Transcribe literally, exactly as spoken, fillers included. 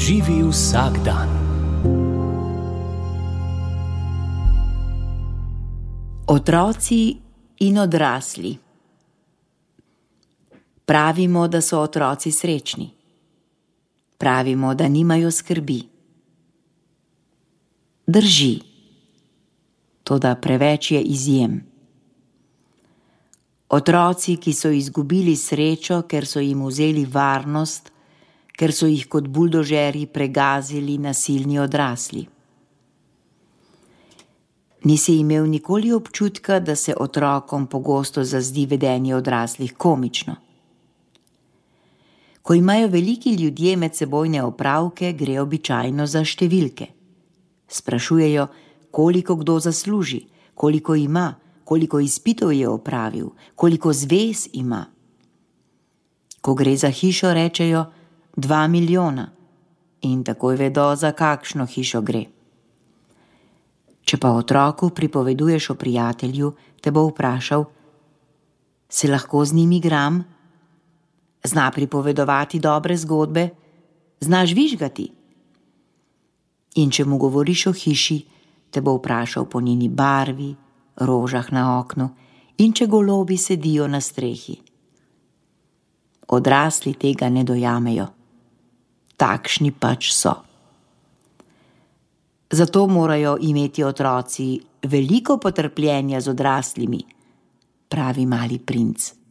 Živi vsak dan. Otroci in odrasli. Pravimo, da so otroci srečni. Pravimo, da nimajo skrbi. Drži. Toda preveč je izjem. Otroci, ki so izgubili srečo, ker so jim vzeli varnost, ker so jih kot buldožerji pregazili nasilni odrasli. Nisi imel nikoli občutka, da se otrokom pogosto zazdi vedenje odraslih komično. Ko imajo veliki ljudje medsebojne opravke, gre običajno za številke. Sprašujejo, koliko kdo zasluži, koliko ima, koliko izpitov je opravil, koliko zvez ima. Ko gre za hišo, rečejo dva milijona in takoj vedo, za kakšno hišo gre. Če pa otroku pripoveduješ o prijatelju, te bo vprašal: se lahko z njim igram? Zna pripovedovati dobre zgodbe? Znaš vižgati? In če mu govoriš o hiši, te bo vprašal po njeni barvi, rožah na oknu in če golobi sedijo na strehi. Odrasli tega ne dojamejo. Takšni pač so. Zato morajo imeti otroci veliko potrpljenja z odraslimi, pravi Mali princ.